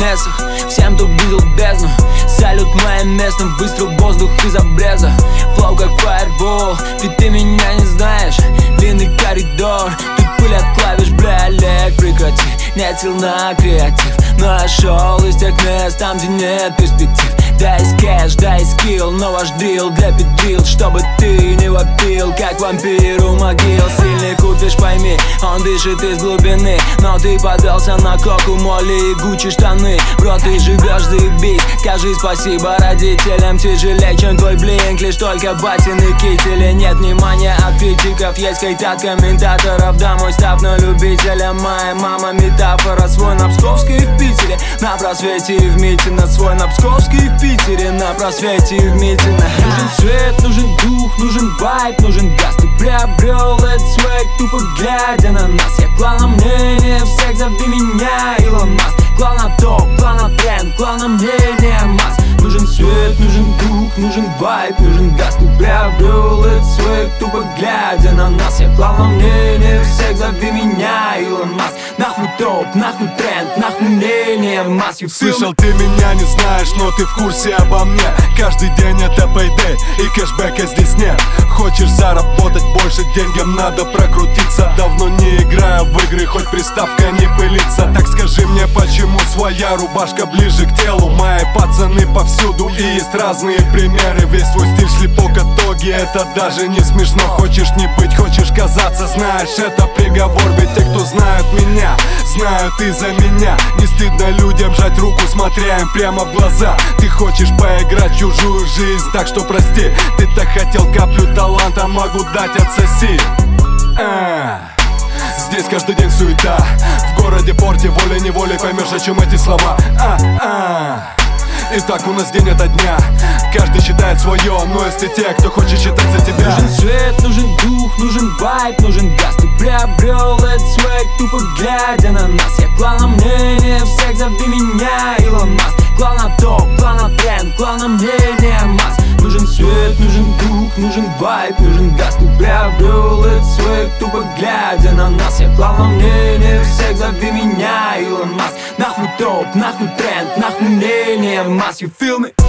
месах. Всем, кто видел бездну, салют моим местным. Быстро воздух из обреза, флоу как фаербол. Ведь ты меня не знаешь, длинный коридор. Тут пыль от клавиш, бля, Олег, прекрати. Нет сил на креатив, но я шел из тех мест, там, где нет перспектив. Дай кэш, дай скилл, но ваш дрил для педрил, чтобы ты не вопил, как вампир у могил. Сильный купишь, пойми, он дышит из глубины, но ты подался на коку, моли и гуччи штаны. Бро, ты живешь, заебись, скажи спасибо родителям. Тяжелее, чем твой блинк, лишь только батины кители. Нет внимания от критиков, есть хейт от комментаторов. Да, мой став на любителя, моя мама метафора. Свой на Псковской в Питере, на просвете и в Митино. Свой на Псковской в Питере, на просвете и в Митино. Нужен свет, нужен дух, нужен вайб, нужен газ. Ты приобрел этот свек, тупо глядя на нас. Я клал на мнение всех, зови меня Илон Маск. Клал на топ, клал на тренд, клал на мнение масс. Нужен свет, нужен дух, нужен вайб, нужен газ. Ты приобрел этот свек, тупо глядя на нас. Я клал на мнение всех, зови меня Илон Маск. Нахуй топ, нахуй тренд, нахуй мнение масс. Слышал, ты меня не знаешь, но ты в курсе обо мне. Каждый день это payday, и кэшбэка здесь нет. Хочешь заработать больше, деньгам надо прокрутиться. Давно не играю в игры, хоть приставка не пылится. Так скажи мне, почему своя рубашка ближе к телу? Мои пацаны повсюду, и есть разные примеры. Весь твой стиль шлепок итоги, это даже не смешно. Хочешь не быть, хочешь казаться, знаешь, это приговор. Ведь те, кто знают меня, знают из-за меня. Не стыдно людям жать руку, смотря им прямо в глаза. Ты хочешь поиграть в чужую жизнь, так что прости. Ты так хотел каплю таланта, могу дать, отсоси. Здесь каждый день суета, в городе порте волей-неволей поймешь, о чем эти слова. Итак, у нас день ото дня, каждый считает свое, но есть и те, кто хочет считать за тебя. Нужен свет, нужен дух, нужен вайб, нужен газ. Ты приобрел этот свек, тупо глядя на нас. Я клал на мнение всех, зови меня Илон Маск. Клал на топ, клал на тренд, клал на мнение масс. Нужен свет, нужен дух, нужен вайб, нужен газ. Ты приобрел этот свек, тупо глядя на нас. Я клал на мнение всех, зови меня Илон Маск. Нахуй топ, нахуй тренд, нахуй мнение масс. You feel me?